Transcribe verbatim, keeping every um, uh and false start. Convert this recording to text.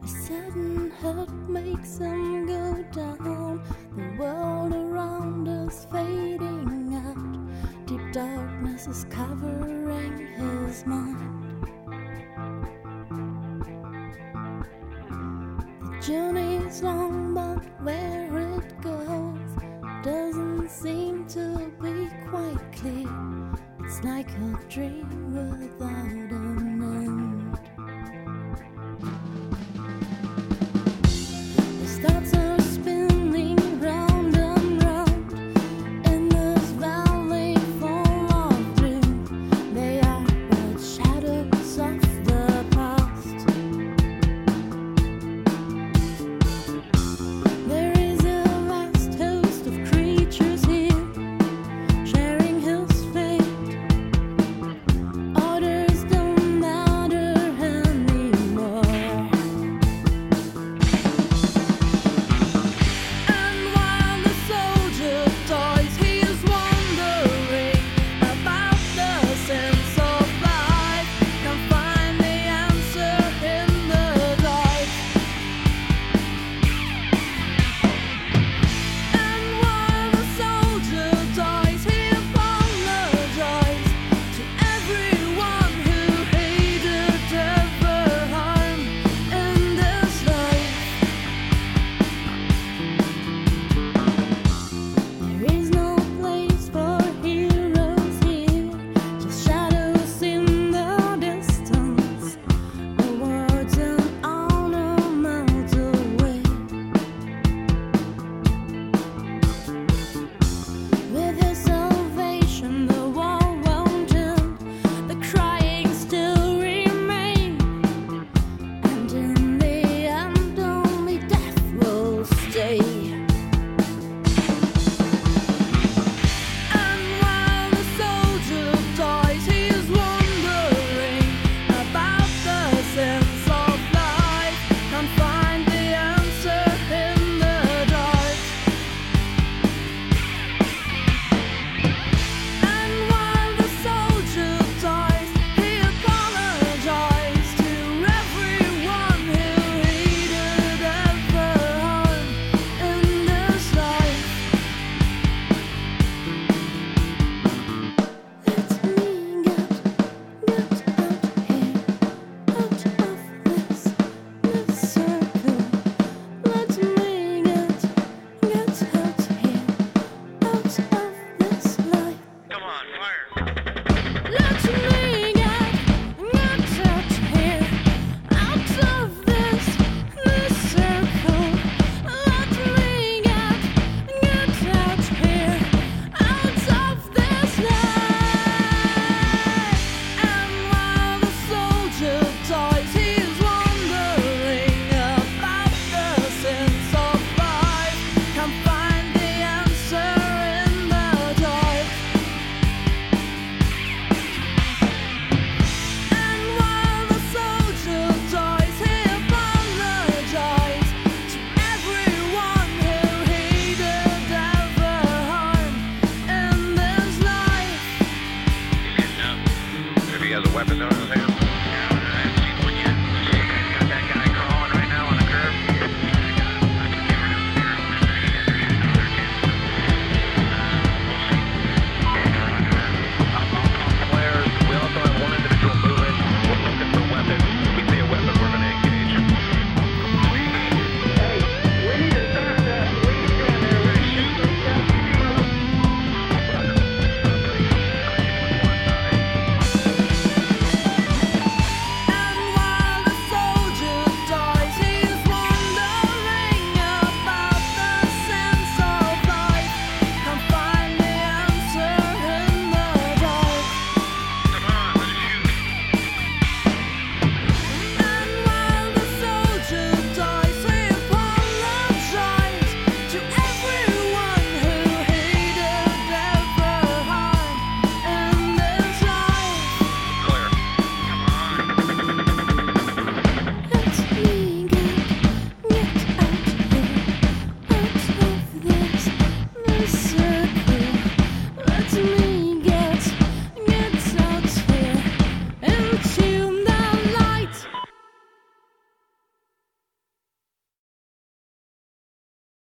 A sudden hurt makes him go down. The world around us fading out. Deep darkness is covering his mind. The journey's long, but where it goes doesn't seem to be quite clear. It's like a dream without an end. The thoughts are spinning round and round in this valley full of doom. They are but shadows of the past. There is a vast host of creatures here, sharing his fate. Orders don't matter anymore. And while the soldier dies, he is wondering about the sense of life. Can't find the answer in the dark. And while the soldier dies, he apologized to everyone who hated ever harm in this life. There is no place for heroes here, just shadows in the distance. Awards and honor melt away. With his salvation, the war won't end. The crying still remain, and in the end, only death will stay. And while the soldier dies, he is wondering about the sense of life. Can't find the answer in the dark. And while the soldier dies, he apologized to everyone who hated ever harm in this life. Let me get, get out here, out of this, this circle. Let me get, get out here, out of this life. Come on, fire. Let me get, get out here, out of this, this circle. Let me get, get out here, out of this life. And while the soldier dies, he is wondering about the sense of life. Can't find the answer in the dark. And while the soldier dies, he apologized to everyone who hated ever harm in this life. If he has a weapon on his hand. Yeah, I haven't seen one yet. Got that guy crawling right now on the curb. Flares. We also have one individual moving. We're looking for weapons. If we see a weapon, we're going to engage him. And while the soldier dies, he is wondering about the sense of life. Can't find the answer in the dark. Come on, let's shoot. And while the soldier dies, he apologized to everyone who hated ever harm in this life. Clear. Come on. Let me